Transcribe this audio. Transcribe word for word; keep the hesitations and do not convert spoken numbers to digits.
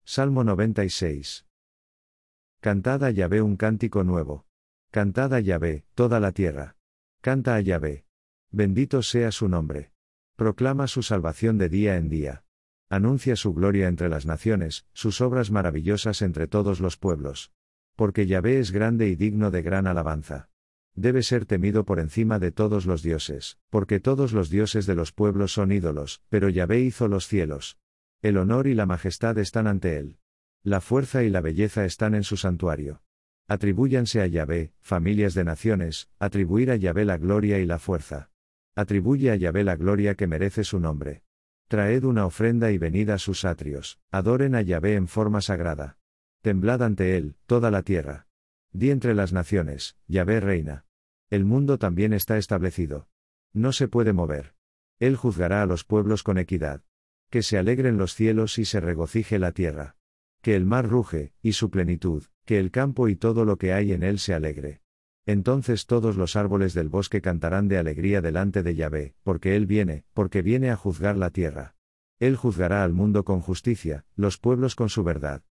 Salmo noventa y seis. Cantad a Yahvé un cántico nuevo. Cantad a Yahvé, toda la tierra. Canta a Yahvé. Bendito sea su nombre. Proclama su salvación de día en día. Anuncia su gloria entre las naciones, sus obras maravillosas entre todos los pueblos. Porque Yahvé es grande y digno de gran alabanza. Debe ser temido por encima de todos los dioses, porque todos los dioses de los pueblos son ídolos, pero Yahvé hizo los cielos. El honor y la majestad están ante él. La fuerza y la belleza están en su santuario. Atribúyanse a Yahvé, familias de naciones, atribuir a Yahvé la gloria y la fuerza. Atribuye a Yahvé la gloria que merece su nombre. Traed una ofrenda y venid a sus atrios, adoren a Yahvé en forma sagrada. Temblad ante él, toda la tierra. Di entre las naciones, Yahvé reina. El mundo también está establecido. No se puede mover. Él juzgará a los pueblos con equidad. Que se alegren los cielos y se regocije la tierra. Que el mar ruge, y su plenitud, que el campo y todo lo que hay en él se alegre. Entonces todos los árboles del bosque cantarán de alegría delante de Yahvé, porque él viene, porque viene a juzgar la tierra. Él juzgará al mundo con justicia, los pueblos con su verdad.